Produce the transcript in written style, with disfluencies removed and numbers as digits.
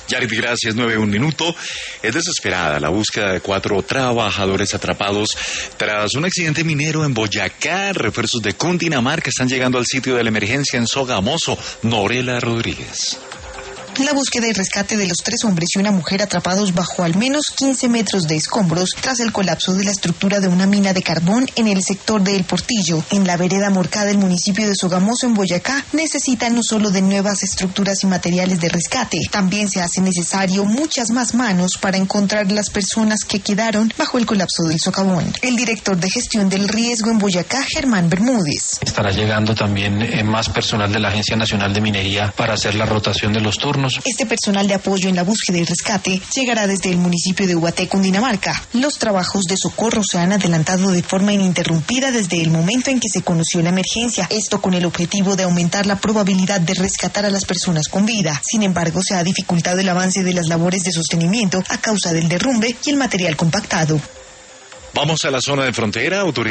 Yarit, gracias. 9:01. Es desesperada la búsqueda de 4 trabajadores atrapados tras un accidente minero en Boyacá. Refuerzos de Cundinamarca están llegando al sitio de la emergencia en Sogamoso. Norela Rodríguez. La búsqueda y rescate de los 3 hombres y una mujer atrapados bajo al menos 15 metros de escombros tras el colapso de la estructura de una mina de carbón en el sector de El Portillo, en la vereda Morcá del municipio de Sogamoso, en Boyacá, necesitan no solo de nuevas estructuras y materiales de rescate, también se hace necesario muchas más manos para encontrar las personas que quedaron bajo el colapso del socavón. El director de gestión del riesgo en Boyacá, Germán Bermúdez. Estará llegando también más personal de la Agencia Nacional de Minería para hacer la rotación de los turnos. Este personal de apoyo en la búsqueda y rescate llegará desde el municipio de Ubaté, Cundinamarca. Los trabajos de socorro se han adelantado de forma ininterrumpida desde el momento en que se conoció la emergencia, esto con el objetivo de aumentar la probabilidad de rescatar a las personas con vida. Sin embargo, se ha dificultado el avance de las labores de sostenimiento a causa del derrumbe y el material compactado. Vamos a la zona de frontera.